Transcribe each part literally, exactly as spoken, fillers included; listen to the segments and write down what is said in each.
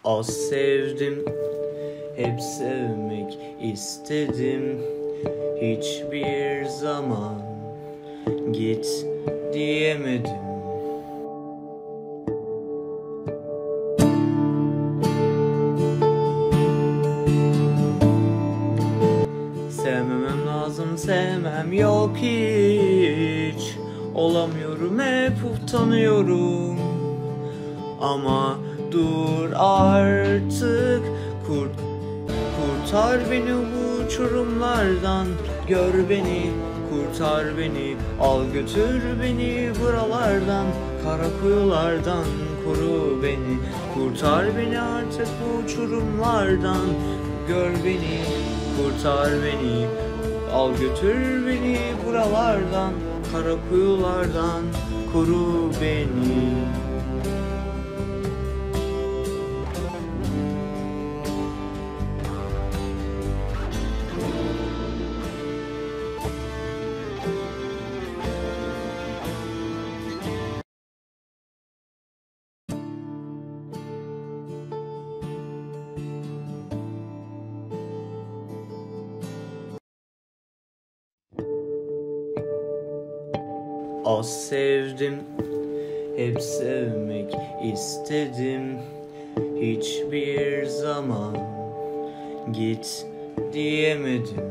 Az sevdim, hep sevmek istedim. Hiçbir zaman git diyemedim. Sevmemem lazım, sevmem yok hiç. Olamıyorum, hep utanıyorum. Ama dur artık, kurt, kurtar beni bu uçurumlardan. Gör beni, kurtar beni, al götür beni buralardan. Kara kuyulardan koru beni, kurtar beni artık bu uçurumlardan. Gör beni, kurtar beni, al götür beni buralardan. Kara kuyulardan koru beni. Az sevdim, hep sevmek istedim. Hiçbir zaman git diyemedim.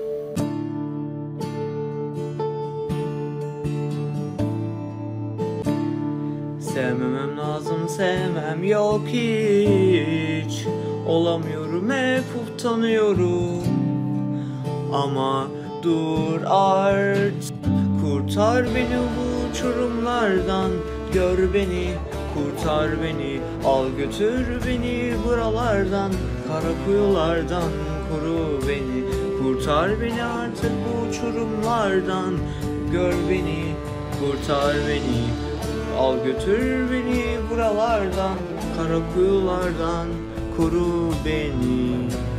Sevmemem lazım, sevmem yok hiç. Olamıyorum, hep utanıyorum. Ama dur artık, kurtar beni bu uçurumlardan. Gör beni, kurtar beni, al götür beni buralardan. Kara kuyulardan koru beni, kurtar beni artık bu uçurumlardan. Gör beni, kurtar beni, al götür beni buralardan. Kara kuyulardan koru beni.